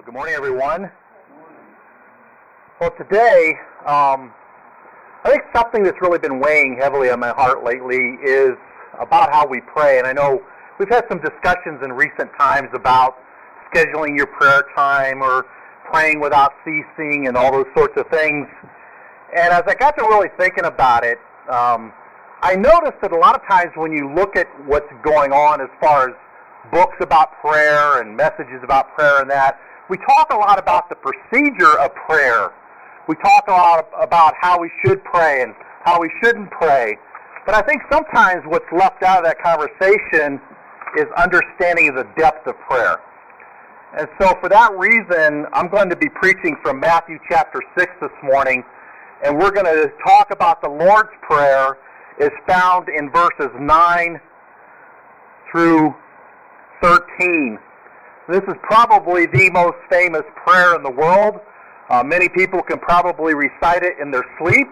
Well, good morning, everyone. Well, today, I think something that's really been weighing heavily on my heart lately is about how we pray. And I know we've had some discussions in recent times about scheduling your prayer time or praying without ceasing and all those sorts of things. And as I got to really thinking about it, I noticed that a lot of times when you look at what's going on as far as books about prayer and messages about prayer and that, we talk a lot about the procedure of prayer. We talk a lot about how we should pray and how we shouldn't pray. But I think sometimes what's left out of that conversation is understanding of the depth of prayer. And so for that reason, I'm going to be preaching from Matthew chapter 6 this morning, and we're going to talk about the Lord's Prayer is found in verses 9 through 13. This is probably the most famous prayer in the world. Many people can probably recite it in their sleep.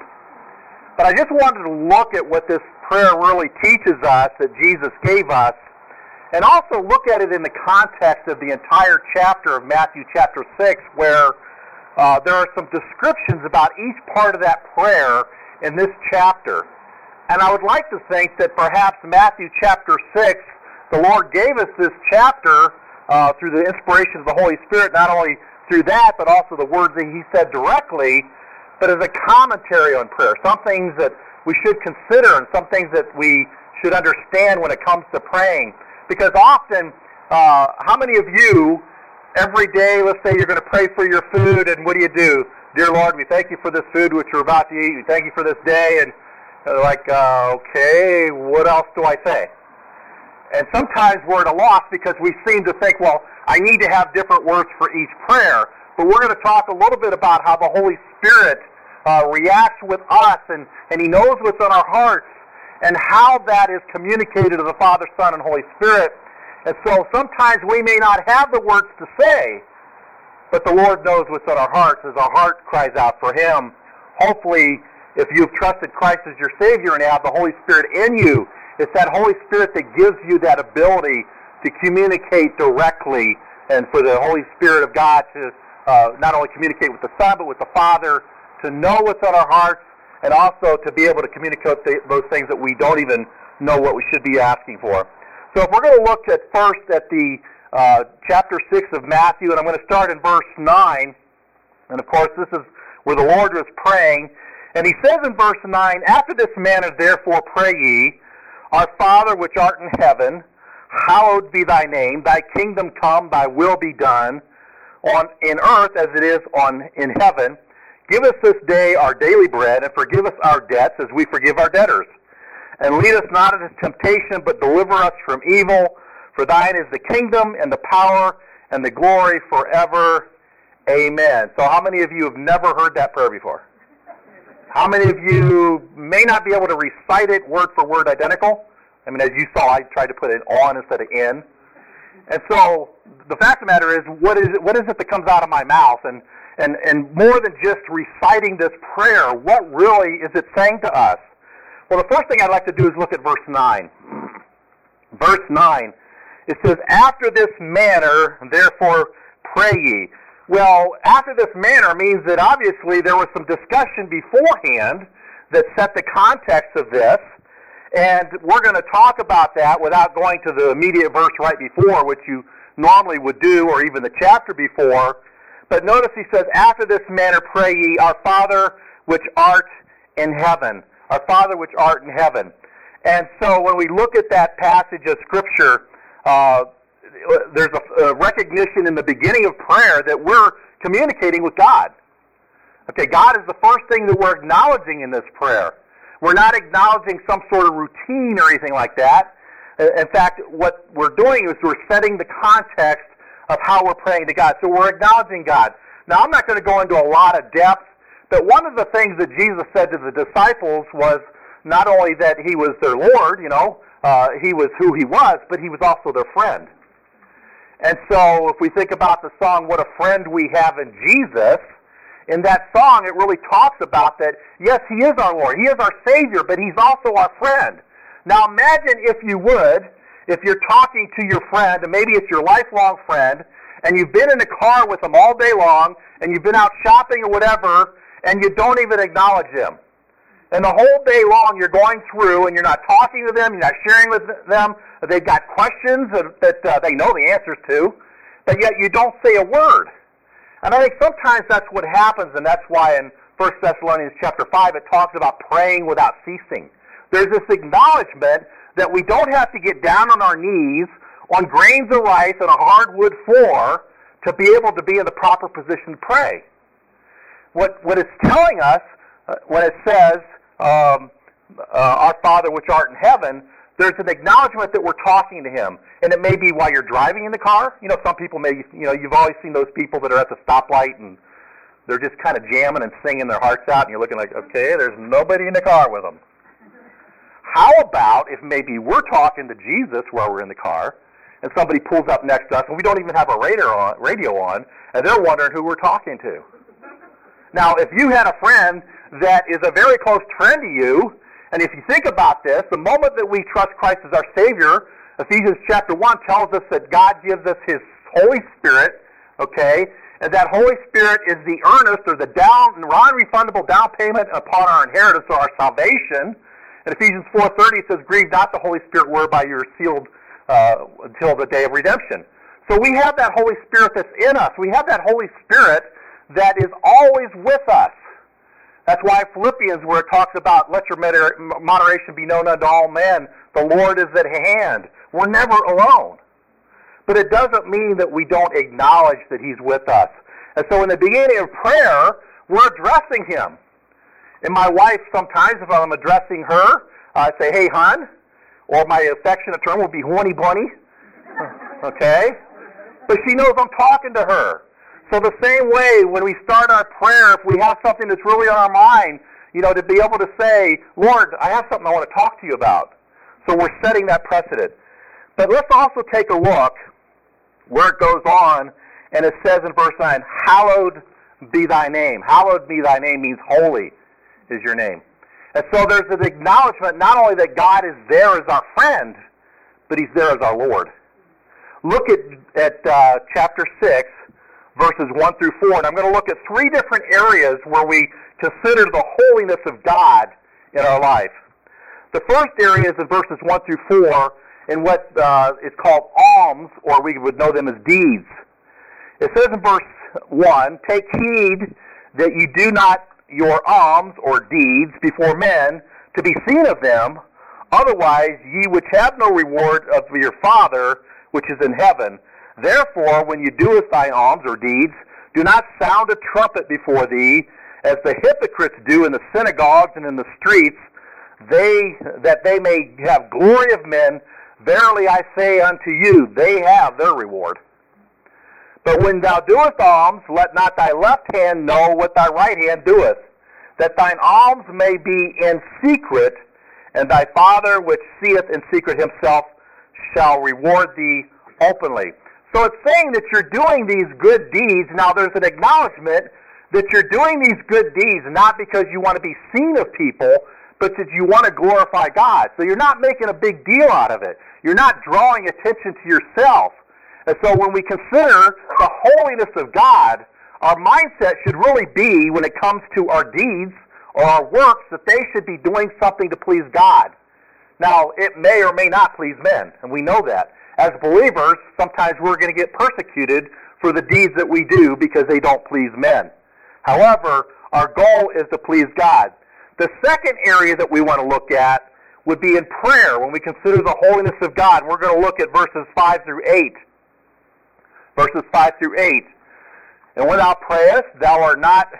But I just wanted to look at what this prayer really teaches us that Jesus gave us, and also look at it in the context of the entire chapter of Matthew chapter 6, where there are some descriptions about each part of that prayer in this chapter. And I would like to think that perhaps Matthew chapter 6, the Lord gave us this chapter through the inspiration of the Holy Spirit, not only through that, but also the words that He said directly, but as a commentary on prayer, some things that we should consider and some things that we should understand when it comes to praying. Because often, how many of you, every day, let's say you're going to pray for your food, and what do? Dear Lord, we thank you for this food which we're about to eat. We thank you for this day. And they're like, okay, what else do I say? And sometimes we're at a loss because we seem to think, well, I need to have different words for each prayer. But we're going to talk a little bit about how the Holy Spirit reacts with us, and He knows what's on our hearts, and how that is communicated to the Father, Son, and Holy Spirit. And so sometimes we may not have the words to say, but the Lord knows what's on our hearts as our heart cries out for Him. Hopefully, if you've trusted Christ as your Savior and have the Holy Spirit in you, it's that Holy Spirit that gives you that ability to communicate directly, and for the Holy Spirit of God to not only communicate with the Son, but with the Father, to know what's on our hearts, and also to be able to communicate those things that we don't even know what we should be asking for. So if we're going to look at first at the chapter 6 of Matthew, and I'm going to start in verse 9, and of course this is where the Lord was praying, and He says in verse 9, "After this manner therefore pray ye, Our Father which art in heaven, hallowed be thy name, thy kingdom come, thy will be done, in earth as it is in heaven. Give us this day our daily bread, and forgive us our debts as we forgive our debtors. And lead us not into temptation, but deliver us from evil. For thine is the kingdom, and the power, and the glory forever. Amen." So how many of you have never heard that prayer before? How many of you may not be able to recite it word for word identical? I mean, as you saw, I tried to put it on instead of in. And so the fact of the matter is, what is it that comes out of my mouth? And more than just reciting this prayer, what really is it saying to us? Well, the first thing I'd like to do is look at verse 9. Verse 9, it says, "After this manner, therefore, pray ye." Well, after this manner means that obviously there was some discussion beforehand that set the context of this, and we're going to talk about that without going to the immediate verse right before, which you normally would do, or even the chapter before. But notice he says, "After this manner pray ye, Our Father which art in heaven." Our Father which art in heaven. And so when we look at that passage of Scripture, there's a recognition in the beginning of prayer that we're communicating with God. Okay, God is the first thing that we're acknowledging in this prayer. We're not acknowledging some sort of routine or anything like that. In fact, what we're doing is we're setting the context of how we're praying to God. So we're acknowledging God. Now, I'm not going to go into a lot of depth, but one of the things that Jesus said to the disciples was not only that He was their Lord, He was who He was, but He was also their friend. And so if we think about the song, "What a Friend We Have in Jesus," in that song it really talks about that, yes, He is our Lord, He is our Savior, but He's also our friend. Now imagine, if you would, if you're talking to your friend, and maybe it's your lifelong friend, and you've been in the car with them all day long, and you've been out shopping or whatever, and you don't even acknowledge them. And the whole day long you're going through, and you're not talking to them, you're not sharing with them, they've got questions that they know the answers to, but yet you don't say a word. And I think sometimes that's what happens, and that's why in 1 Thessalonians chapter 5 it talks about praying without ceasing. There's this acknowledgement that we don't have to get down on our knees on grains of rice on a hardwood floor to be able to be in the proper position to pray. What it's telling us when it says, our Father which art in heaven, there's an acknowledgement that we're talking to Him. And it may be while you're driving in the car. You know, some people you've always seen those people that are at the stoplight and they're just kind of jamming and singing their hearts out, and you're looking like, okay, there's nobody in the car with them. How about if maybe we're talking to Jesus while we're in the car, and somebody pulls up next to us, and we don't even have a radio on, and they're wondering who we're talking to? Now, if you had a friend that is a very close friend to you, and if you think about this, the moment that we trust Christ as our Savior, Ephesians chapter 1 tells us that God gives us His Holy Spirit, okay, and that Holy Spirit is the earnest or the non-refundable down payment upon our inheritance or our salvation. In Ephesians 4:30 it says, grieve not the Holy Spirit whereby you're sealed until the day of redemption. So we have that Holy Spirit that's in us. We have that Holy Spirit that is always with us. That's why Philippians, where it talks about let your moderation be known unto all men, the Lord is at hand. We're never alone. But it doesn't mean that we don't acknowledge that He's with us. And so in the beginning of prayer, we're addressing Him. And my wife, sometimes if I'm addressing her, I say, hey, hon, or my affectionate term will be horny bunny, okay? But she knows I'm talking to her. So the same way, when we start our prayer, if we have something that's really on our mind, to be able to say, Lord, I have something I want to talk to you about. So we're setting that precedent. But let's also take a look where it goes on, and it says in verse 9, hallowed be thy name. Hallowed be thy name means holy is your name. And so there's an acknowledgement not only that God is there as our friend, but He's there as our Lord. Look at chapter 6, verses 1 through 4, and I'm going to look at three different areas where we consider the holiness of God in our life. The first area is in verses 1 through 4, in what is called alms, or we would know them as deeds. It says in verse 1, take heed that you do not your alms or deeds before men to be seen of them, otherwise ye which have no reward of your Father which is in heaven. Therefore, when you doest thy alms or deeds, do not sound a trumpet before thee, as the hypocrites do in the synagogues and in the streets, that they may have glory of men. Verily I say unto you, they have their reward. But when thou doest alms, let not thy left hand know what thy right hand doeth, that thine alms may be in secret, and thy Father which seeth in secret Himself shall reward thee openly. So it's saying that you're doing these good deeds. Now there's an acknowledgement that you're doing these good deeds not because you want to be seen of people, but that you want to glorify God. So you're not making a big deal out of it. You're not drawing attention to yourself. And so when we consider the holiness of God, our mindset should really be, when it comes to our deeds or our works, that they should be doing something to please God. Now, it may or may not please men, and we know that. As believers, sometimes we're going to get persecuted for the deeds that we do because they don't please men. However, our goal is to please God. The second area that we want to look at would be in prayer. When we consider the holiness of God, we're going to look at verses 5 through 8. Verses 5 through 8. And when thou prayest, thou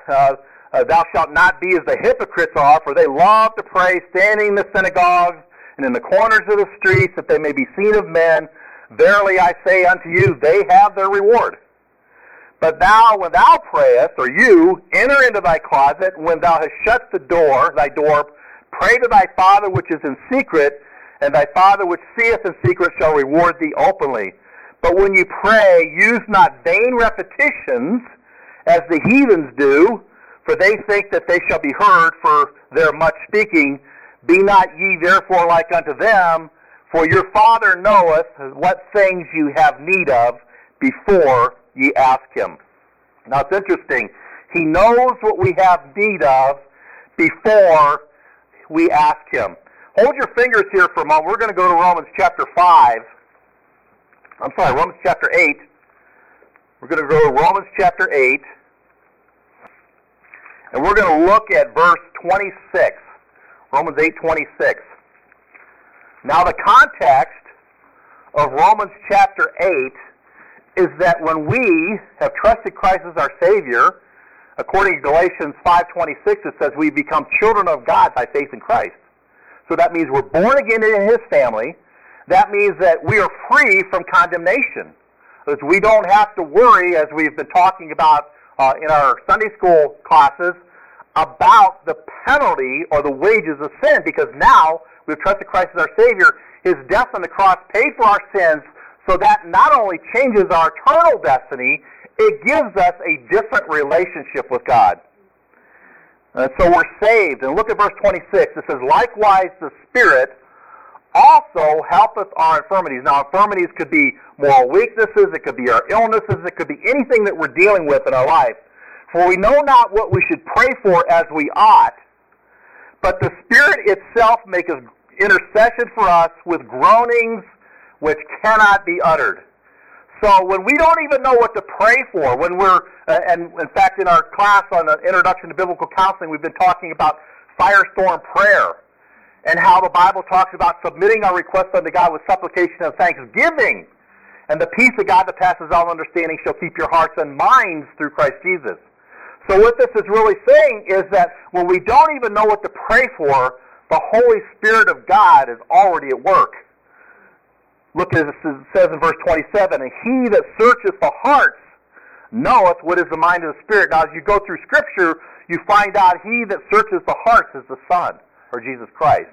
shalt not be as the hypocrites are, for they love to pray standing in the synagogues and in the corners of the streets, that they may be seen of men. Verily I say unto you, they have their reward. But thou, when thou prayest, or you, enter into thy closet, when thou hast shut thy door, pray to thy Father which is in secret, and thy Father which seeth in secret shall reward thee openly. But when you pray, use not vain repetitions, as the heathens do, for they think that they shall be heard for their much speaking. Be not ye therefore like unto them, for your Father knoweth what things you have need of before ye ask him. Now it's interesting. He knows what we have need of before we ask him. Hold your fingers here for a moment. We're going to go to Romans chapter 8. We're going to go to Romans chapter 8. And we're going to look at verse 26. Romans 8:26. Now the context of Romans chapter 8 is that when we have trusted Christ as our Savior, according to Galatians 5:26, it says we become children of God by faith in Christ. So that means we're born again in His family. That means that we are free from condemnation. Because we don't have to worry, as we've been talking about in our Sunday school classes, about the penalty or the wages of sin, because now we've trusted Christ as our Savior. His death on the cross paid for our sins, so that not only changes our eternal destiny, it gives us a different relationship with God. And so we're saved. And look at verse 26. It says, likewise the Spirit also helpeth our infirmities. Now, infirmities could be moral weaknesses, it could be our illnesses, it could be anything that we're dealing with in our life. For we know not what we should pray for as we ought, but the Spirit itself maketh intercession for us with groanings which cannot be uttered. So when we don't even know what to pray for, when we're, and in fact in our class on the Introduction to Biblical Counseling, we've been talking about firestorm prayer, and how the Bible talks about submitting our requests unto God with supplication and thanksgiving. And the peace of God that passes all understanding shall keep your hearts and minds through Christ Jesus. So what this is really saying is that when we don't even know what to pray for, the Holy Spirit of God is already at work. Look at it says in verse 27, and he that searcheth the hearts knoweth what is the mind of the Spirit. Now as you go through Scripture, you find out he that searches the hearts is the Son, or Jesus Christ.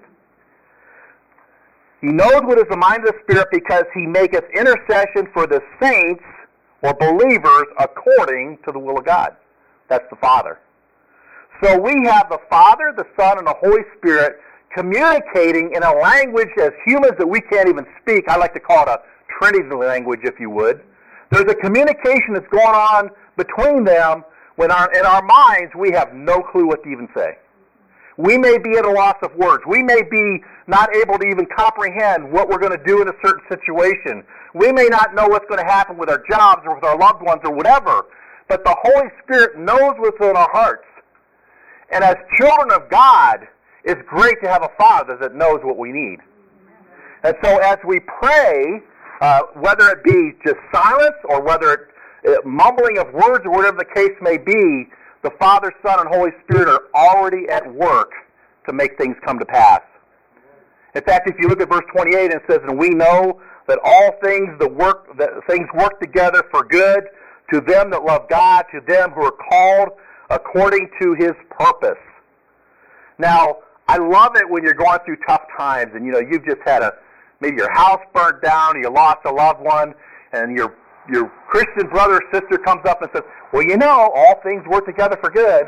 He knows what is the mind of the Spirit because he maketh intercession for the saints or believers according to the will of God. That's the Father. So we have the Father, the Son, and the Holy Spirit communicating in a language as humans that we can't even speak. I like to call it a Trinity language, if you would. There's a communication that's going on between them when in our minds we have no clue what to even say. We may be at a loss of words. We may be not able to even comprehend what we're going to do in a certain situation. We may not know what's going to happen with our jobs or with our loved ones or whatever. But the Holy Spirit knows what's in our hearts. And as children of God, it's great to have a Father that knows what we need. And so as we pray, whether it be just silence or whether it mumbling of words or whatever the case may be, the Father, Son, and Holy Spirit are already at work to make things come to pass. In fact, if you look at verse 28, it says, and we know that all things work together for good to them that love God, to them who are called according to His purpose. Now, I love it when you're going through tough times, and you've just had maybe your house burnt down, or you lost a loved one, and your Christian brother or sister comes up and says, well, all things work together for good.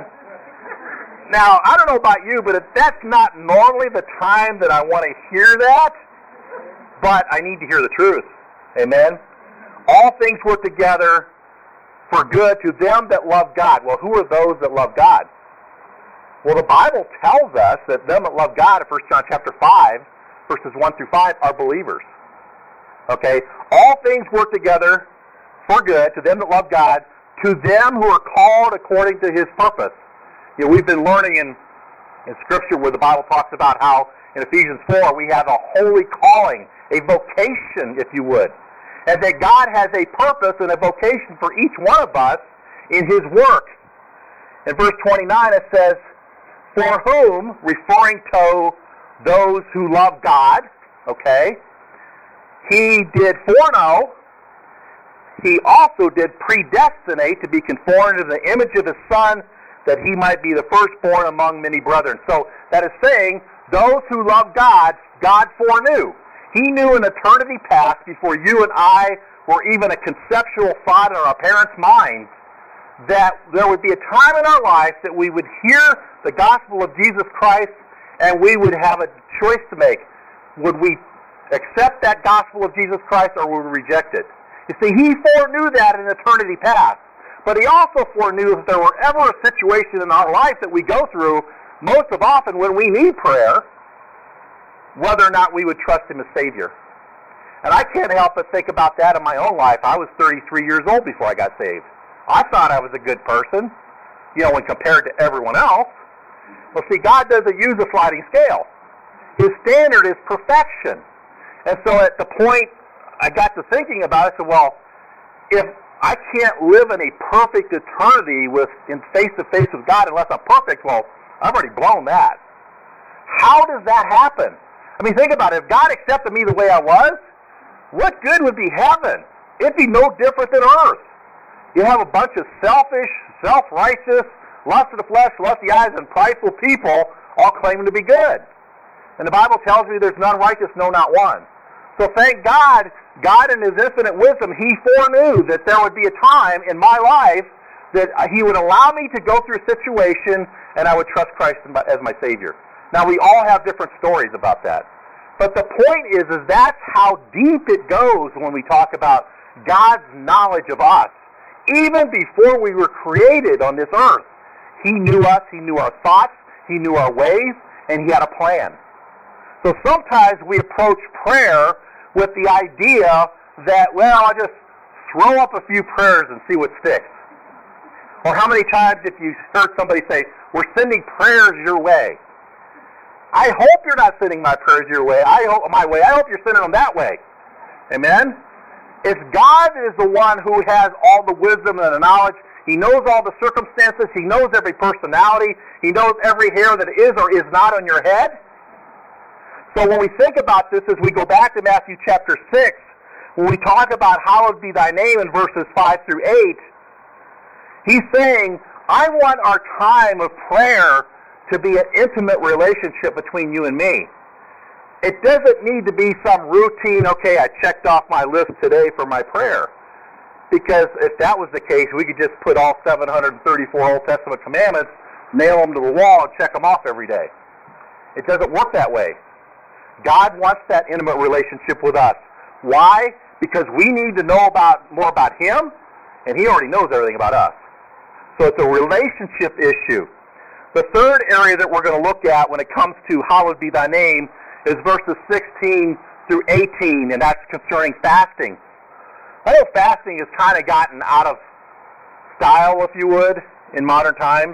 Now, I don't know about you, but that's not normally the time that I want to hear that, but I need to hear the truth. Amen? All things work together for good to them that love God. Well, who are those that love God? Well, the Bible tells us that them that love God in 1 John chapter 5, verses 1 through 5, are believers. Okay? All things work together for good to them that love God, to them who are called according to His purpose. We've been learning in Scripture where the Bible talks about how in Ephesians 4 we have a holy calling, a vocation, if you would. And that God has a purpose and a vocation for each one of us in His work. In verse 29 it says, for whom, referring to those who love God, okay, He did foreknow, He also did predestinate to be conformed to the image of His Son, that He might be the firstborn among many brethren. So that is saying, those who love God, God foreknew. He knew in eternity past, before you and I were even a conceptual thought in our parents' minds, that there would be a time in our life that we would hear the gospel of Jesus Christ and we would have a choice to make. Would we accept that gospel of Jesus Christ or would we reject it? You see, he foreknew that in eternity past. But he also foreknew if there were ever a situation in our life that we go through, most of often when we need prayer, whether or not we would trust him as Savior. And I can't help but think about that in my own life. I was 33 years old before I got saved. I thought I was a good person, when compared to everyone else. Well, see, God doesn't use a sliding scale. His standard is perfection. And so at the point I got to thinking about it, I said, well, if I can't live in a perfect eternity in face-to-face with God unless I'm perfect, well, I've already blown that. How does that happen? I mean, think about it. If God accepted me the way I was, what good would be heaven? It'd be no different than earth. You have a bunch of selfish, self-righteous, lust of the flesh, lust of the eyes, and prideful people all claiming to be good. And the Bible tells me there's none righteous, no, not one. So thank God, God in his infinite wisdom, he foreknew that there would be a time in my life that he would allow me to go through a situation and I would trust Christ as my Savior. Now, we all have different stories about that. But the point is that's how deep it goes when we talk about God's knowledge of us. Even before we were created on this earth, he knew us, he knew our thoughts, he knew our ways, and he had a plan. So sometimes we approach prayer with the idea that, well, I'll just throw up a few prayers and see what sticks. Or how many times if you heard somebody say, we're sending prayers your way. I hope you're not sending my prayers your way. I hope you're sending them that way. Amen? It's God that is the one who has all the wisdom and the knowledge. He knows all the circumstances. He knows every personality. He knows every hair that is or is not on your head. So when we think about this, as we go back to Matthew chapter 6, when we talk about hallowed be thy name in verses 5 through 8, he's saying, I want our time of prayer to be an intimate relationship between you and me. It doesn't need to be some routine, okay, I checked off my list today for my prayer. Because if that was the case, we could just put all 734 Old Testament commandments, nail them to the wall, and check them off every day. It doesn't work that way. God wants that intimate relationship with us. Why? Because we need to know more about him, and he already knows everything about us. So it's a relationship issue. The third area that we're going to look at when it comes to hallowed be thy name is verses 16 through 18, and that's concerning fasting. I know fasting has kind of gotten out of style, if you would, in modern times.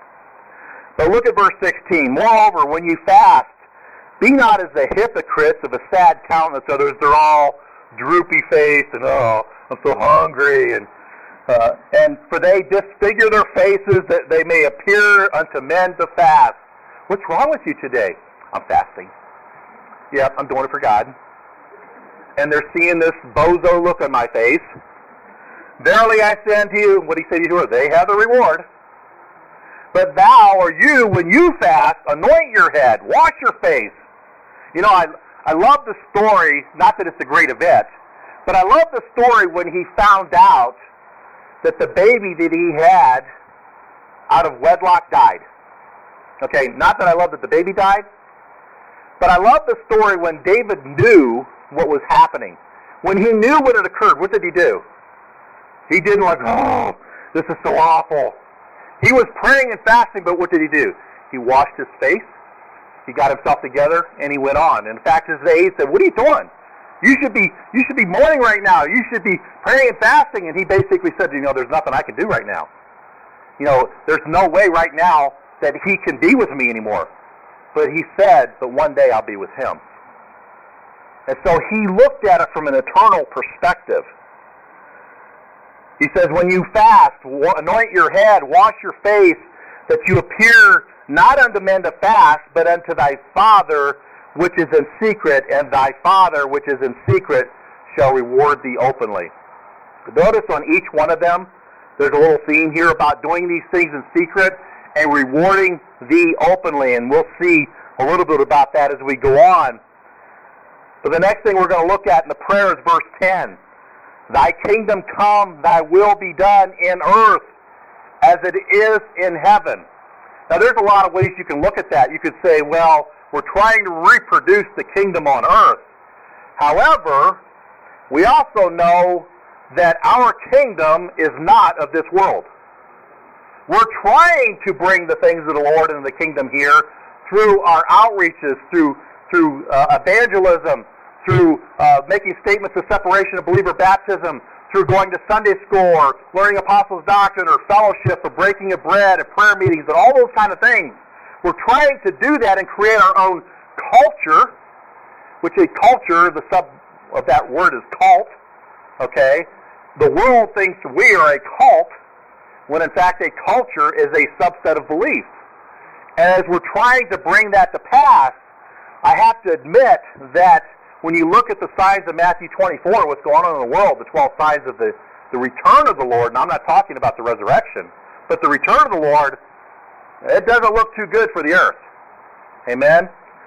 But look at verse 16. Moreover, when you fast, be not as the hypocrites of a sad countenance. Others, they're all droopy-faced and, oh, I'm so hungry. And for they disfigure their faces that they may appear unto men to fast. What's wrong with you today? I'm fasting. Yep, I'm doing it for God. And they're seeing this bozo look on my face. Verily I say unto you, what he said to you, they have the reward. But thou or you, when you fast, anoint your head, wash your face. You know, I love the story, not that it's a great event, but I love the story when he found out that the baby that he had out of wedlock died. Okay, not that I love that the baby died, but I love the story when David knew what was happening. When he knew what had occurred, what did he do? He didn't like, oh, this is so awful. He was praying and fasting, but what did he do? He washed his face, he got himself together, and he went on. In fact, his aide said, what are you doing? You should be mourning right now. You should be praying and fasting. And he basically said, there's nothing I can do right now. There's no way right now that he can be with me anymore. But he said, but one day I'll be with him. And so he looked at it from an eternal perspective. He says, when you fast, anoint your head, wash your face, that you appear not unto men to fast, but unto thy Father which is in secret, and thy Father which is in secret shall reward thee openly. Notice on each one of them, there's a little theme here about doing these things in secret and rewarding thee openly, and we'll see a little bit about that as we go on. But the next thing we're going to look at in the prayer is verse 10. Thy kingdom come, thy will be done in earth as it is in heaven. Now there's a lot of ways you can look at that. You could say, well, we're trying to reproduce the kingdom on earth. However, we also know that our kingdom is not of this world. We're trying to bring the things of the Lord into the kingdom here through our outreaches, through evangelism, through making statements of separation of believer baptism, through going to Sunday school or learning apostles' doctrine or fellowship or breaking of bread and prayer meetings and all those kind of things. We're trying to do that and create our own culture, which a culture, the sub of that word is cult, okay? The world thinks we are a cult, when in fact a culture is a subset of beliefs. And as we're trying to bring that to pass, I have to admit that when you look at the signs of Matthew 24, what's going on in the world, the 12 signs of the return of the Lord, and I'm not talking about the resurrection, but the return of the Lord, it doesn't look too good for the earth. Amen?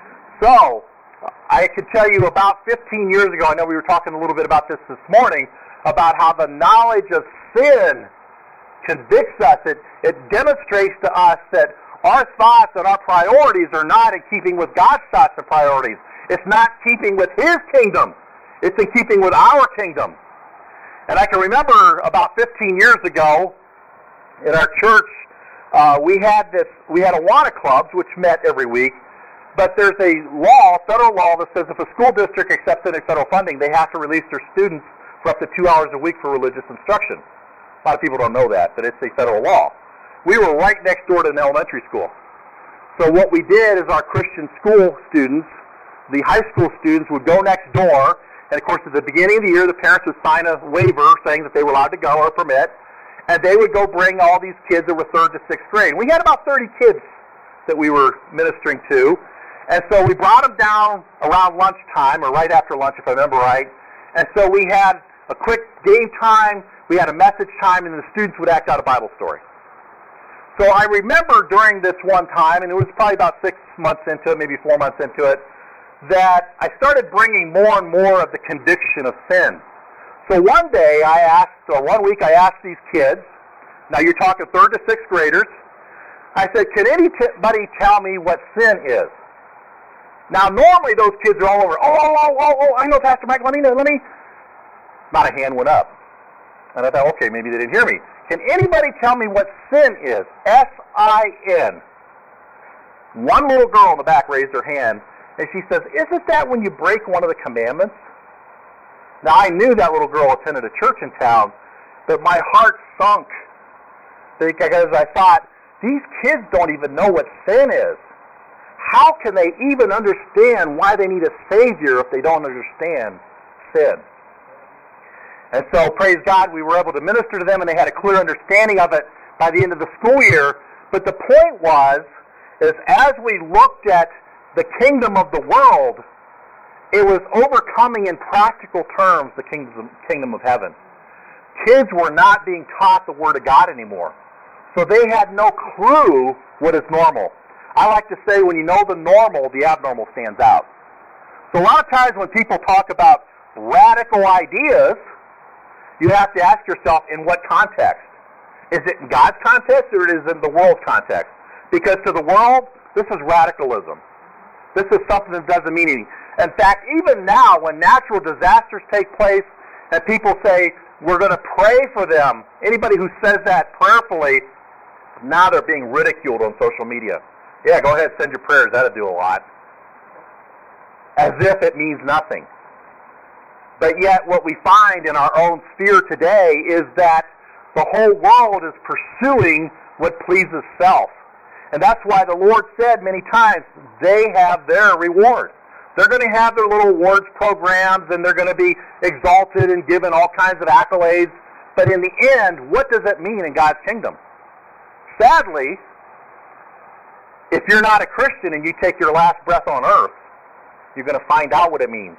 So, I can tell you about 15 years ago, I know we were talking a little bit about this morning, about how the knowledge of sin convicts us. It demonstrates to us that our thoughts and our priorities are not in keeping with God's thoughts and priorities. It's not keeping with His kingdom. It's in keeping with our kingdom. And I can remember about 15 years ago in our church, we had Awana clubs, which met every week. But there's a law, federal law, that says if a school district accepts any federal funding, they have to release their students for up to 2 hours a week for religious instruction. A lot of people don't know that, but it's a federal law. We were right next door to an elementary school. So what we did is our Christian school students, the high school students, would go next door, and of course at the beginning of the year the parents would sign a waiver saying that they were allowed to go or a permit, and they would go bring all these kids that were 3rd to 6th grade. We had about 30 kids that we were ministering to, and so we brought them down around lunchtime, or right after lunch if I remember right, and so we had a quick game time, we had a message time, and the students would act out a Bible story. So I remember during this one time, and it was probably about 6 months into it, maybe 4 months into it, that I started bringing more and more of the conviction of sin. So one week I asked these kids, now you're talking 3rd to 6th graders, I said, can anybody tell me what sin is? Now normally those kids are all over, I know Pastor Mike, let me. Not a hand went up. And I thought, okay, maybe they didn't hear me. Can anybody tell me what sin is? S-I-N. One little girl in the back raised her hand, and she says, isn't that when you break one of the commandments? Now, I knew that little girl attended a church in town, but my heart sunk because I thought, these kids don't even know what sin is. How can they even understand why they need a Savior if they don't understand sin? And so, praise God, we were able to minister to them, and they had a clear understanding of it by the end of the school year. But the point is as we looked at the kingdom of the world, it was overcoming in practical terms the kingdom of heaven. Kids were not being taught the Word of God anymore. So they had no clue what is normal. I like to say when you know the normal, the abnormal stands out. So a lot of times when people talk about radical ideas, you have to ask yourself, in what context? Is it in God's context or is it in the world's context? Because to the world, this is radicalism. This is something that doesn't mean anything. In fact, even now, when natural disasters take place and people say, we're going to pray for them, anybody who says that prayerfully, now they're being ridiculed on social media. Yeah, go ahead, send your prayers. That'll do a lot. As if it means nothing. But yet what we find in our own sphere today is that the whole world is pursuing what pleases self. And that's why the Lord said many times, they have their reward. They're going to have their little awards programs, and they're going to be exalted and given all kinds of accolades. But in the end, what does it mean in God's kingdom? Sadly, if you're not a Christian and you take your last breath on earth, you're going to find out what it means.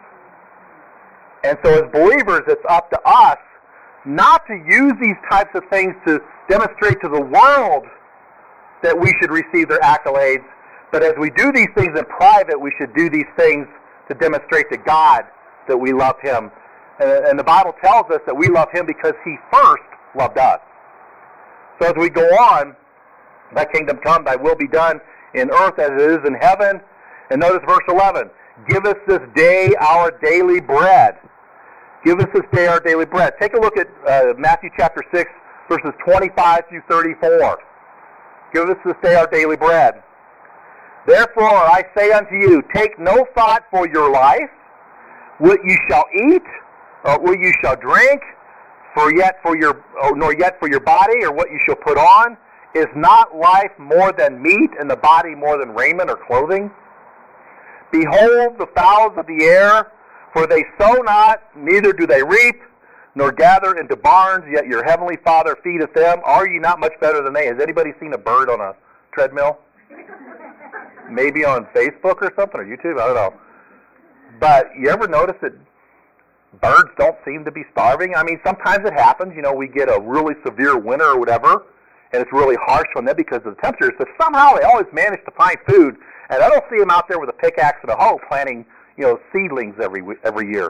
And so as believers, it's up to us not to use these types of things to demonstrate to the world that we should receive their accolades, but as we do these things in private, we should do these things to demonstrate to God that we love Him. And the Bible tells us that we love Him because He first loved us. So as we go on, thy kingdom come, thy will be done in earth as it is in heaven. And notice verse 11, give us this day our daily bread. Give us this day our daily bread. Take a look at Matthew chapter 6, verses 25 through 34. Give us this day our daily bread. Therefore I say unto you, take no thought for your life, what you shall eat, or what you shall drink, nor yet for your body, or what you shall put on. Is not life more than meat, and the body more than raiment or clothing? Behold the fowls of the air, for they sow not, neither do they reap, nor gather into barns, yet your heavenly Father feedeth them. Are you not much better than they? Has anybody seen a bird on a treadmill? Maybe on Facebook or something, or YouTube, I don't know. But you ever notice that birds don't seem to be starving? I mean, sometimes it happens. You know, we get a really severe winter or whatever, and it's really harsh on them because of the temperatures, but somehow they always manage to find food, and I don't see them out there with a pickaxe and a hoe planting, seedlings every year.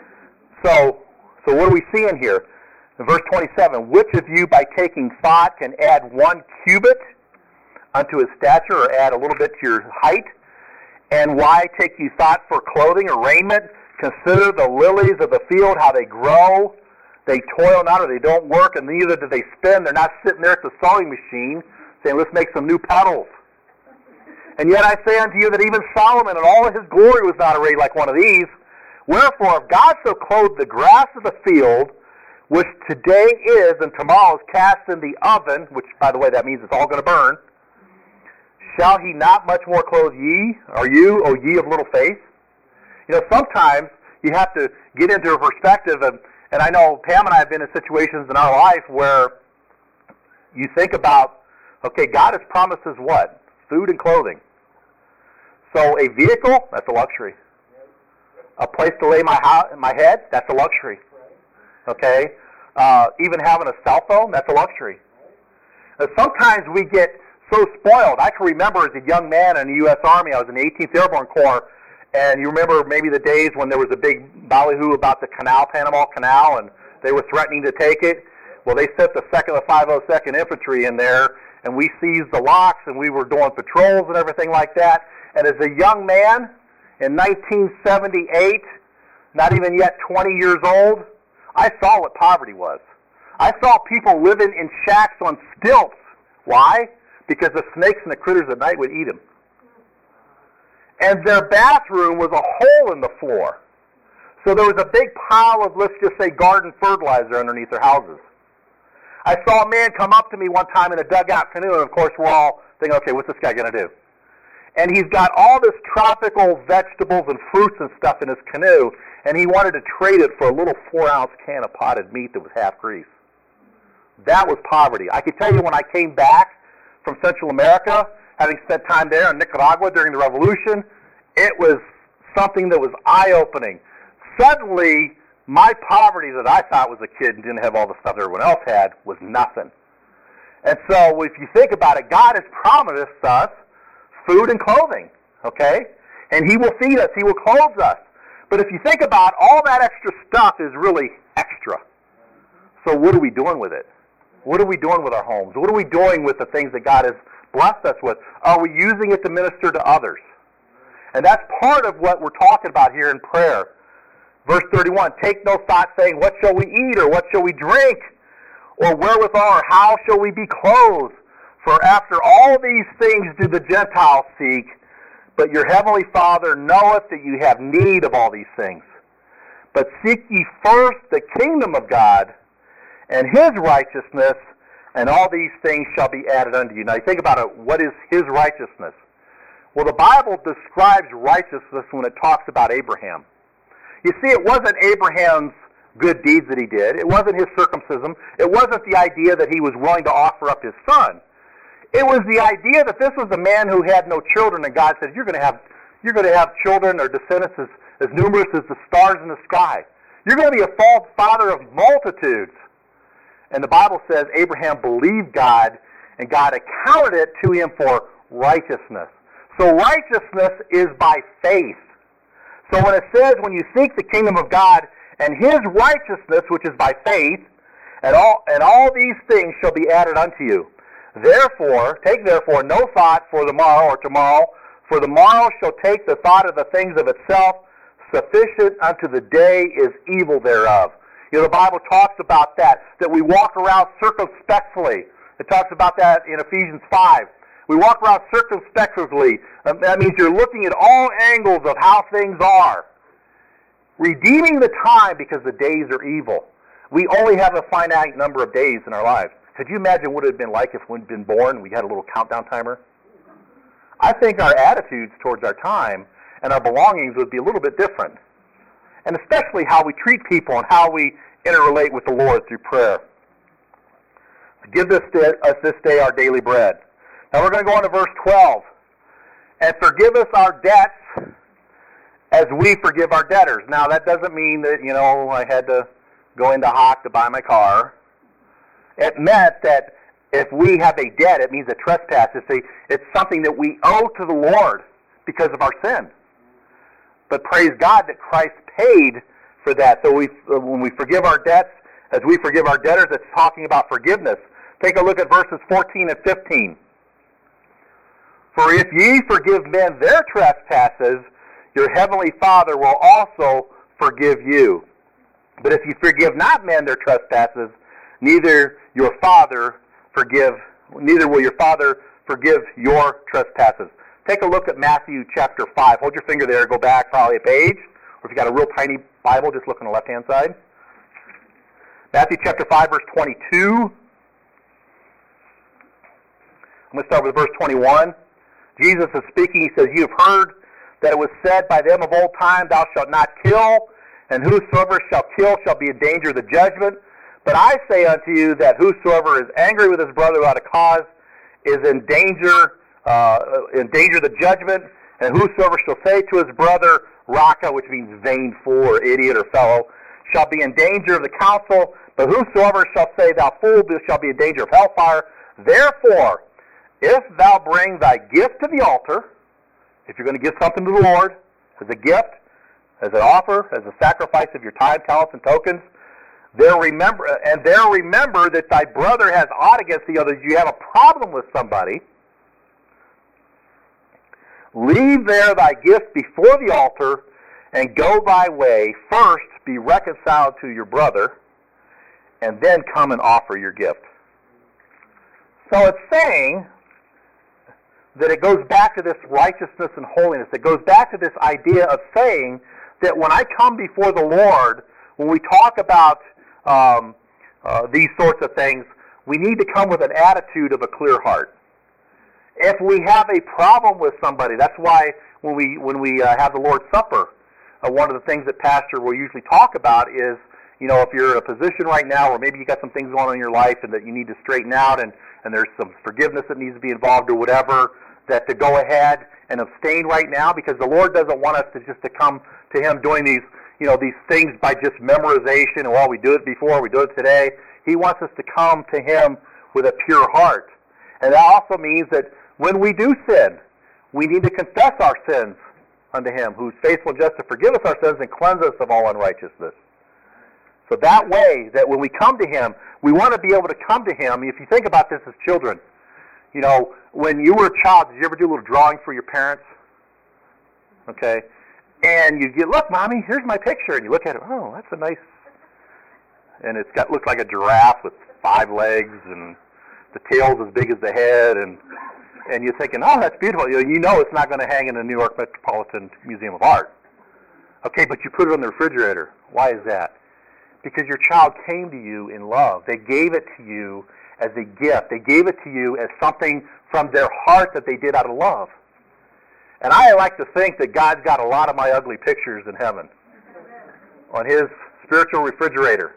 So what are we seeing here? In verse 27, which of you by taking thought can add 1 cubit unto his stature, or add a little bit to your height? And why take you thought for clothing or raiment? Consider the lilies of the field, how they grow. They toil not, or they don't work, and neither do they spin. They're not sitting there at the sewing machine saying, let's make some new petals. And yet I say unto you that even Solomon in all of his glory was not arrayed like one of these. Wherefore, if God so clothed the grass of the field, which today is and tomorrow is cast in the oven, which, by the way, that means it's all going to burn, shall he not much more clothe ye, or you, O ye of little faith? Sometimes you have to get into a perspective, and I know Pam and I have been in situations in our life where you think about, okay, God has promised us what? Food and clothing. So a vehicle, that's a luxury. A place to lay my head, that's a luxury. Okay? Even having a cell phone, that's a luxury. Sometimes we get so spoiled. I can remember as a young man in the U.S. Army, I was in the 18th Airborne Corps, and you remember maybe the days when there was a big ballyhoo about the Panama Canal, and they were threatening to take it. Well, they sent the 502nd Infantry in there, and we seized the locks, and we were doing patrols and everything like that. And as a young man in 1978, not even yet 20 years old, I saw what poverty was. I saw people living in shacks on stilts. Why? Because the snakes and the critters at night would eat them. And their bathroom was a hole in the floor. So there was a big pile of, let's just say, garden fertilizer underneath their houses. I saw a man come up to me one time in a dugout canoe, and of course we're all thinking, okay, what's this guy going to do? And he's got all this tropical vegetables and fruits and stuff in his canoe, and he wanted to trade it for a little 4-ounce can of potted meat that was half grease. That was poverty. I can tell you when I came back from Central America, having spent time there in Nicaragua during the revolution, it was something that was eye-opening. Suddenly, my poverty that I thought was a kid and didn't have all the stuff everyone else had was nothing. And so if you think about it, God has promised us food and clothing, okay? And he will feed us. He will clothe us. But if you think about it, all that extra stuff is really extra. So what are we doing with it? What are we doing with our homes? What are we doing with the things that God has blessed us with? Are we using it to minister to others? And that's part of what we're talking about here in prayer. Verse 31, take no thought saying, what shall we eat, or what shall we drink, or wherewithal, or how shall we be clothed? For after all these things do the Gentiles seek, but your heavenly Father knoweth that you have need of all these things. But seek ye first the kingdom of God and his righteousness, and all these things shall be added unto you. Now you think about it, what is his righteousness? Well, the Bible describes righteousness when it talks about Abraham. You see, it wasn't Abraham's good deeds that he did. It wasn't his circumcision. It wasn't the idea that he was willing to offer up his son. It was the idea that this was a man who had no children, and God said, you're going to have children or descendants as numerous as the stars in the sky. You're going to be a father of multitudes. And the Bible says Abraham believed God, and God accounted it to him for righteousness. So righteousness is by faith. So when it says, when you seek the kingdom of God and his righteousness, which is by faith, and all these things shall be added unto you. Therefore, take therefore no thought for the morrow or tomorrow, for the morrow shall take the thought of the things of itself. sufficient unto the day is evil thereof. You know, the Bible talks about that we walk around circumspectly. It talks about that in Ephesians 5. We walk around circumspectly. That means you're looking at all angles of how things are. Redeeming the time because the days are evil. We only have a finite number of days in our lives. Could you imagine what it would have been like if we'd been born and we had a little countdown timer? I think our attitudes towards our time and our belongings would be a little bit different. And especially how we treat people and how we interrelate with the Lord through prayer. Give us this day our daily bread. Now we're going to go on to verse 12. And forgive us our debts as we forgive our debtors. Now that doesn't mean that, I had to go into Hawk to buy my car. It meant that if we have a debt, it means a trespass. It's something that we owe to the Lord because of our sin. But praise God that Christ paid for that. So when we forgive our debts, as we forgive our debtors, it's talking about forgiveness. Take a look at verses 14 and 15. For if ye forgive men their trespasses, your heavenly Father will also forgive you. But if you forgive not men their trespasses, neither will your Father forgive your trespasses. Take a look at Matthew chapter 5. Hold your finger there, go back probably a page. Or if you got a real tiny Bible, just look on the left-hand side. Matthew chapter 5, verse 22. I'm going to start with verse 21. Jesus is speaking. He says, "You have heard that it was said by them of old time, Thou shalt not kill, and whosoever shall kill shall be in danger of the judgment. But I say unto you that whosoever is angry with his brother without a cause is in danger of the judgment. And whosoever shall say to his brother, Raka," which means vain fool or idiot or fellow, "shall be in danger of the council. But whosoever shall say, Thou fool, shall be in danger of hellfire. Therefore, if thou bring thy gift to the altar," if you're going to give something to the Lord as a gift, as an offer, as a sacrifice of your time, talents, and tokens, there remember that thy brother has aught against the other. You have a problem with somebody. Leave there thy gift before the altar, and go thy way. First be reconciled to your brother, and then come and offer your gift. So it's saying that it goes back to this righteousness and holiness. It goes back to this idea of saying that when I come before the Lord, when we talk about these sorts of things, we need to come with an attitude of a clear heart. If we have a problem with somebody, that's why when we have the Lord's Supper, one of the things that Pastor will usually talk about is, if you're in a position right now where maybe you got some things going on in your life and that you need to straighten out and there's some forgiveness that needs to be involved or whatever, that to go ahead and abstain right now, because the Lord doesn't want us to come to Him doing these things by just memorization, and we do it before, we do it today. He wants us to come to Him with a pure heart. And that also means that when we do sin, we need to confess our sins unto Him, who's faithful and just to forgive us our sins and cleanse us of all unrighteousness. So that way, that when we come to Him, we want to be able to come to Him. If you think about this as children, when you were a child, did you ever do a little drawing for your parents? Okay. And you get, "Look, Mommy, here's my picture." And you look at it, "Oh, that's a nice," and looks like a giraffe with 5 legs, and the tail's as big as the head, and you're thinking, "Oh, that's beautiful." It's not going to hang in the New York Metropolitan Museum of Art. Okay, but you put it on the refrigerator. Why is that? Because your child came to you in love. They gave it to you as a gift. They gave it to you as something from their heart that they did out of love. And I like to think that God's got a lot of my ugly pictures in heaven on His spiritual refrigerator.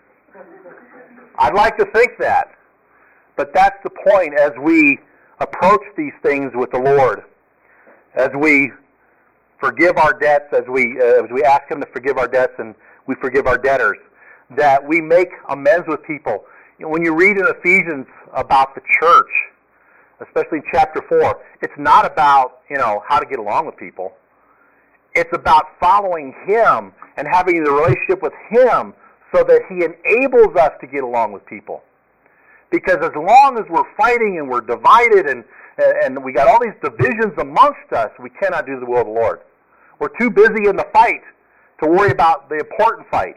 I'd like to think that. But that's the point as we approach these things with the Lord, as we forgive our debts, as we ask Him to forgive our debts and we forgive our debtors, that we make amends with people. When you read in Ephesians about the church, especially in chapter 4, it's not about, how to get along with people. It's about following Him and having the relationship with Him so that He enables us to get along with people. Because as long as we're fighting and we're divided and we got all these divisions amongst us, we cannot do the will of the Lord. We're too busy in the fight to worry about the important fight.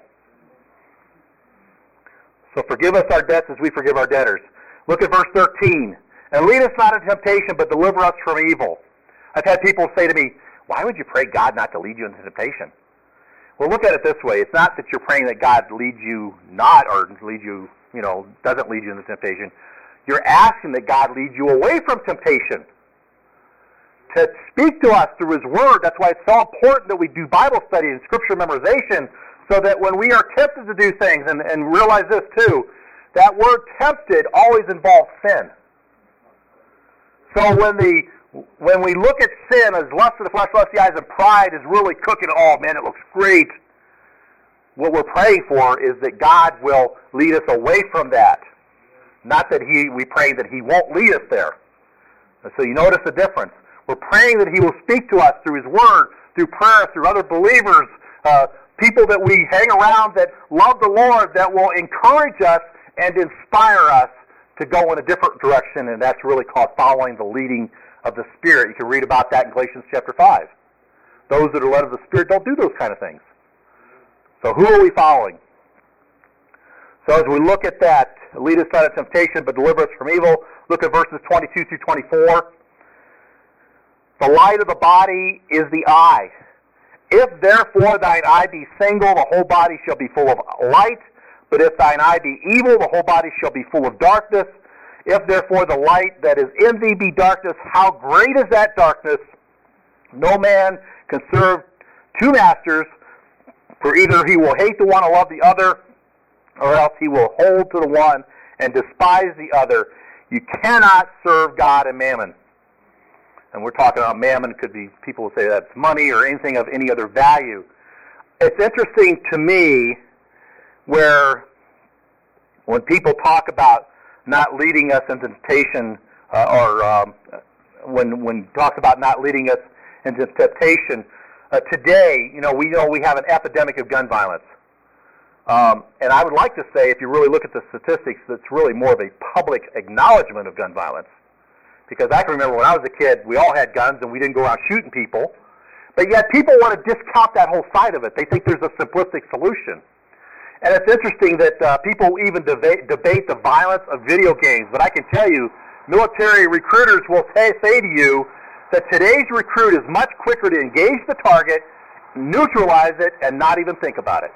So forgive us our debts as we forgive our debtors. Look at verse 13. And lead us not into temptation, but deliver us from evil. I've had people say to me, why would you pray God not to lead you into temptation? Well, look at it this way. It's not that you're praying that God leads you not, or leads you, doesn't lead you into temptation. You're asking that God lead you away from temptation. To speak to us through His Word. That's why it's so important that we do Bible study and Scripture memorization, so that when we are tempted to do things, and realize this too, that word tempted always involves sin. So when we look at sin as lust of the flesh, lust of the eyes, and pride is really cooking, oh man, it looks great. What we're praying for is that God will lead us away from that. Not that we pray that He won't lead us there. And so you notice the difference. We're praying that He will speak to us through His Word, through prayer, through other believers, people that we hang around that love the Lord, that will encourage us and inspire us to go in a different direction, and that's really called following the leading of the Spirit. You can read about that in Galatians chapter 5. Those that are led of the Spirit don't do those kind of things. So who are we following? So as we look at that, lead us not into temptation, but deliver us from evil, look at verses 22 through 24. The light of the body is the eye. If therefore thine eye be single, the whole body shall be full of light. But if thine eye be evil, the whole body shall be full of darkness. If therefore the light that is in thee be darkness, how great is that darkness? No man can serve two masters, for either he will hate the one and love the other, or else he will hold to the one and despise the other. You cannot serve God and mammon. And we're talking about mammon. It could be, people will say that's money or anything of any other value. It's interesting to me where when people talk about not leading us into temptation, when talk about not leading us into temptation, today, we have an epidemic of gun violence. And I would like to say, if you really look at the statistics, that's really more of a public acknowledgement of gun violence. Because I can remember when I was a kid, we all had guns and we didn't go around shooting people. But yet people want to discount that whole side of it. They think there's a simplistic solution. And it's interesting that people even debate the violence of video games. But I can tell you, military recruiters will say to you that today's recruit is much quicker to engage the target, neutralize it, and not even think about it.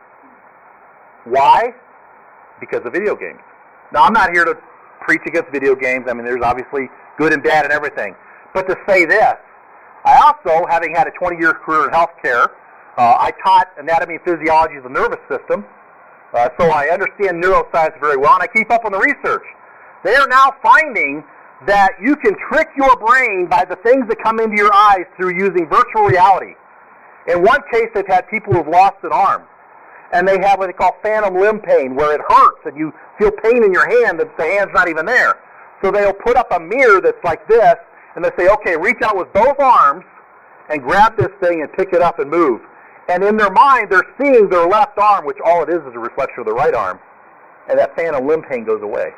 Why? Because of video games. Now, I'm not here to preach against video games. I mean, there's obviously good and bad and everything. But to say this, I also, having had a 20-year career in healthcare, I taught anatomy and physiology of the nervous system. So I understand neuroscience very well, and I keep up on the research. They are now finding that you can trick your brain by the things that come into your eyes through using virtual reality. In one case, they've had people who have lost an arm, and they have what they call phantom limb pain, where it hurts and you feel pain in your hand that the hand's not even there. So they'll put up a mirror that's like this, and they say, okay, reach out with both arms and grab this thing and pick it up and move. And in their mind, they're seeing their left arm, which all it is a reflection of the right arm, and that phantom limb pain goes away.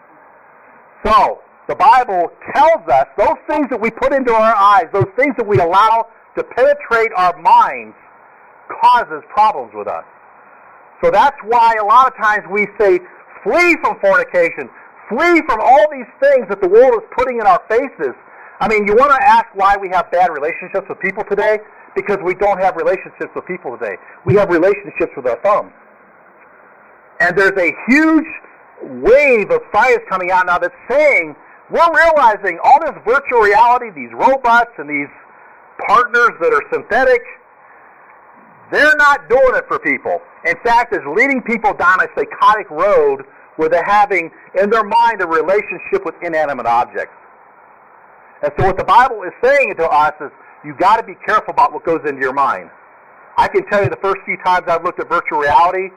So, the Bible tells us those things that we put into our eyes, those things that we allow to penetrate our minds, causes problems with us. So that's why a lot of times we say, flee from fornication, flee from all these things that the world is putting in our faces. I mean, you want to ask why we have bad relationships with people today? Because we don't have relationships with people today. We have relationships with our thumbs. And there's a huge wave of science coming out now that's saying, we're realizing all this virtual reality, these robots and these partners that are synthetic, they're not doing it for people. In fact, it's leading people down a psychotic road where they're having, in their mind, a relationship with inanimate objects. And so what the Bible is saying to us is, you've got to be careful about what goes into your mind. I can tell you the first few times I've looked at virtual reality,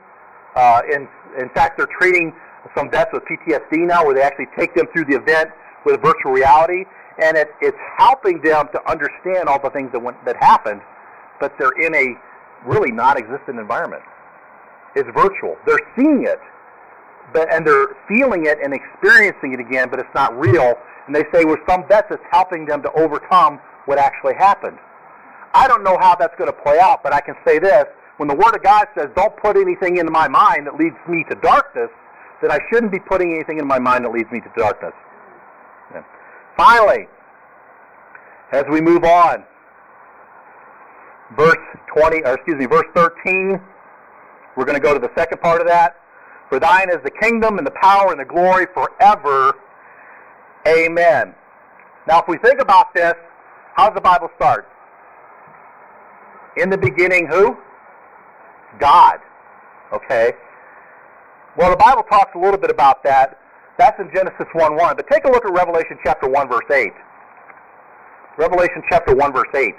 in fact, they're treating some vets with PTSD now, where they actually take them through the event with virtual reality, and it's helping them to understand all the things that happened, but they're in a really non-existent environment. It's virtual. They're seeing it, and they're feeling it and experiencing it again, but it's not real. And they say, with some vets, it's helping them to overcome what actually happened. I don't know how that's going to play out, but I can say this. when the Word of God says, don't put anything into my mind that leads me to darkness, then I shouldn't be putting anything in my mind that leads me to darkness. Yeah. Finally, as we move on, verse 13, we're going to go to the second part of that. For thine is the kingdom and the power and the glory forever. Amen. Now, if we think about this, how does the Bible start? In the beginning, who? God. Okay. Well, the Bible talks a little bit about that. That's in Genesis 1:1. But take a look at Revelation chapter 1, verse 8. Revelation chapter 1, verse 8.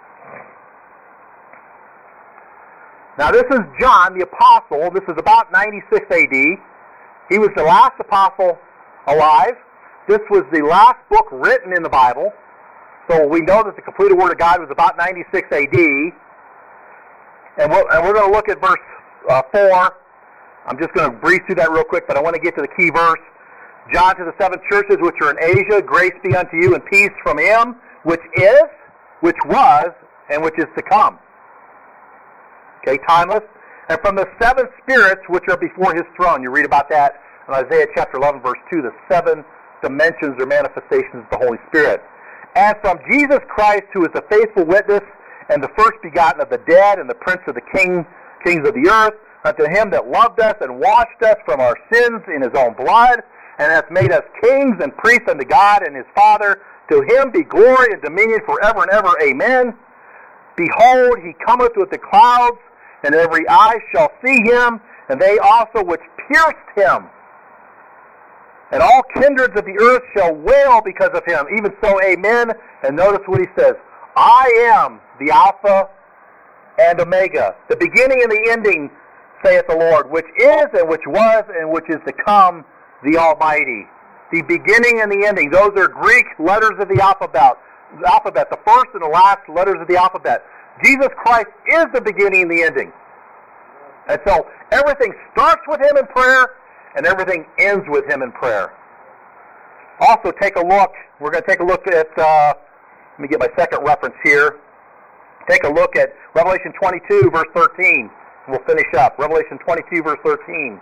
Now, this is John, the apostle. This is about 96 A.D. He was the last apostle alive. This was the last book written in the Bible. So we know that the completed Word of God was about 96 A.D. And we're going to look at verse 4. I'm just going to breeze through that real quick, but I want to get to the key verse. John to the seven churches which are in Asia, grace be unto you and peace from him, which is, which was, and which is to come. Okay, timeless. And from the seven spirits which are before his throne. You read about that in Isaiah chapter 11, verse 2, the seven dimensions or manifestations of the Holy Spirit. And from Jesus Christ, who is the faithful witness and the first begotten of the dead and the prince of the kings of the earth, unto him that loved us and washed us from our sins in his own blood, and hath made us kings and priests unto God and his Father. To him be glory and dominion forever and ever. Amen. Behold, he cometh with the clouds, and every eye shall see him, and they also which pierced him. And all kindreds of the earth shall wail because of him. Even so, amen. And notice what he says. I am the Alpha and Omega, the beginning and the ending, saith the Lord, which is and which was and which is to come, the Almighty. The beginning and the ending. Those are Greek letters of the alphabet. The first and the last letters of the alphabet. Jesus Christ is the beginning and the ending. And so everything starts with him in prayer, and everything ends with him in prayer. Also, take a look. We're going to take a look at, let me get my second reference here. Take a look at Revelation 22, verse 13. We'll finish up. Revelation 22, verse 13.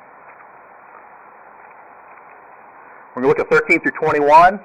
We're going to look at 13 through 21.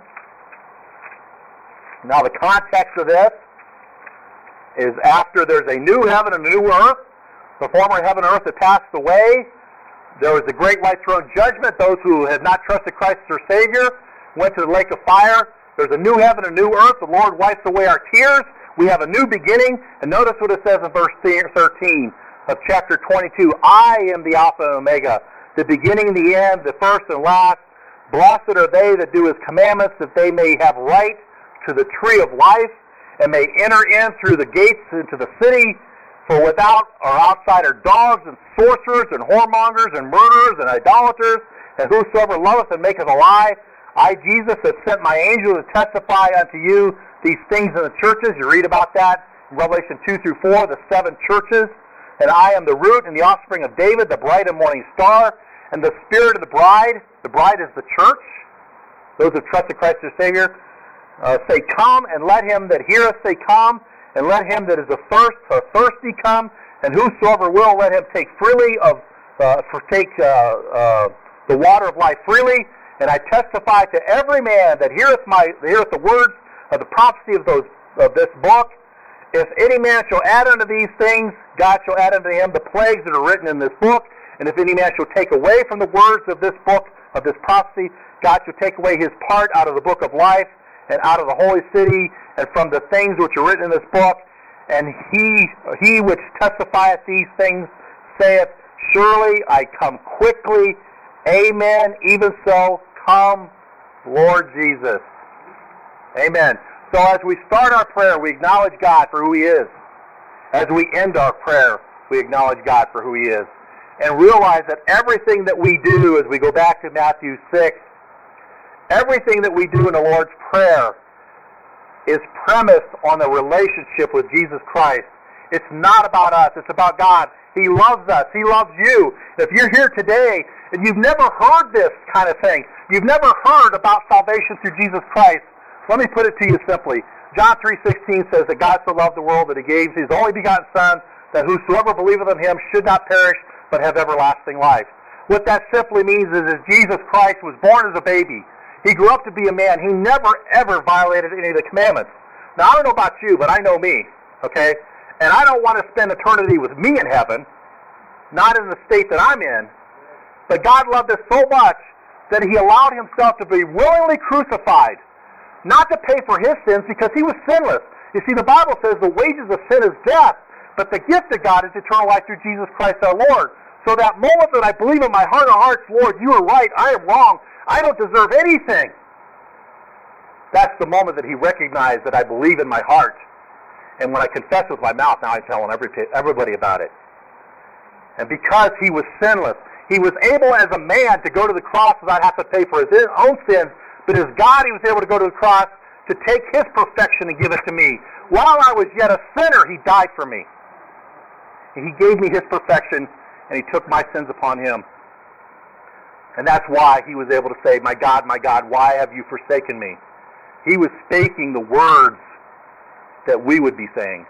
Now, the context of this is after there's a new heaven and a new earth. The former heaven and earth had passed away. There was a great white throne judgment. Those who had not trusted Christ as their Savior went to the lake of fire. There's a new heaven and a new earth. The Lord wipes away our tears. We have a new beginning. And notice what it says in verse 13 of chapter 22. I am the Alpha and Omega, the beginning and the end, the first and last. Blessed are they that do his commandments, that they may have right to the tree of life, and may enter in through the gates into the city. For without or outside are dogs and sorcerers and whoremongers and murderers and idolaters, and whosoever loveth and maketh a lie. I, Jesus, have sent my angel to testify unto you these things in the churches. You read about that in Revelation 2 through 4, the seven churches. And I am the root and the offspring of David, the bright and morning star, and the spirit of the bride. The bride is the church. Those who trusted Christ as Savior say, come, and let him that heareth say, come, and let him that is thirsty come, and whosoever will, let him take freely of the water of life freely. And I testify to every man that heareth the words of the prophecy of this book. If any man shall add unto these things, God shall add unto him the plagues that are written in this book. And if any man shall take away from the words of this book, of this prophecy, God shall take away his part out of the book of life, and out of the holy city, and from the things which are written in this book. And he which testifieth these things saith, surely I come quickly. Amen. Even so, come, Lord Jesus. Amen. So as we start our prayer, we acknowledge God for who he is. As we end our prayer, we acknowledge God for who he is. And realize that everything that we do, as we go back to Matthew 6, everything that we do in the Lord's Prayer is premised on the relationship with Jesus Christ. It's not about us. It's about God. He loves us. He loves you. If you're here today and you've never heard this kind of thing, you've never heard about salvation through Jesus Christ, let me put it to you simply. John 3:16 says that God so loved the world that he gave his only begotten Son, that whosoever believeth on him should not perish, but have everlasting life. What that simply means is Jesus Christ was born as a baby. He grew up to be a man. He never, ever violated any of the commandments. Now, I don't know about you, but I know me, okay? And I don't want to spend eternity with me in heaven, not in the state that I'm in. But God loved us so much that he allowed himself to be willingly crucified, not to pay for his sins because he was sinless. You see, the Bible says the wages of sin is death, but the gift of God is eternal life through Jesus Christ our Lord. So that moment that I believe in my heart of hearts, Lord, you are right, I am wrong, I don't deserve anything. That's the moment that he recognized that I believe in my heart. And when I confess with my mouth, now I'm telling everybody about it. And because he was sinless, he was able as a man to go to the cross without having to pay for his own sins, but as God, he was able to go to the cross to take his perfection and give it to me. While I was yet a sinner, he died for me. He gave me his perfection, and he took my sins upon him. And that's why he was able to say, my God, why have you forsaken me? He was speaking the words that we would be saying.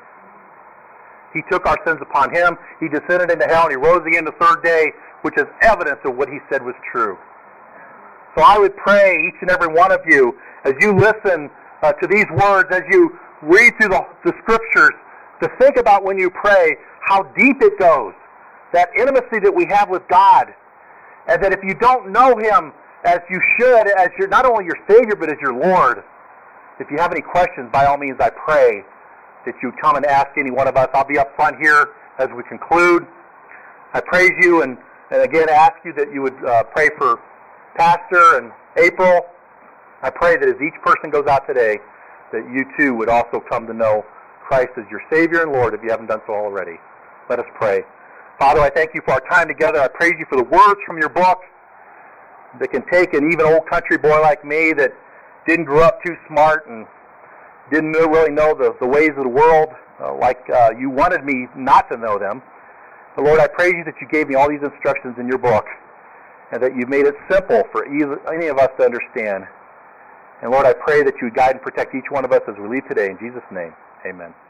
He took our sins upon him. He descended into hell, and he rose again the third day, which is evidence of what he said was true. So I would pray, each and every one of you, as you listen to these words, as you read through the Scriptures, to think about when you pray how deep it goes, that intimacy that we have with God, and that if you don't know him as you should, as not only your Savior, but as your Lord, if you have any questions, by all means, I pray that you come and ask any one of us. I'll be up front here as we conclude. I praise you and again ask you that you would pray for Pastor and April. I pray that as each person goes out today, that you too would also come to know Christ as your Savior and Lord if you haven't done so already. Let us pray. Father, I thank you for our time together. I praise you for the words from your book that can take an even old country boy like me that didn't grow up too smart and didn't really know the ways of the world like you wanted me not to know them. But Lord, I praise you that you gave me all these instructions in your book and that you've made it simple for any of us to understand. And Lord, I pray that you would guide and protect each one of us as we leave today. In Jesus' name, amen.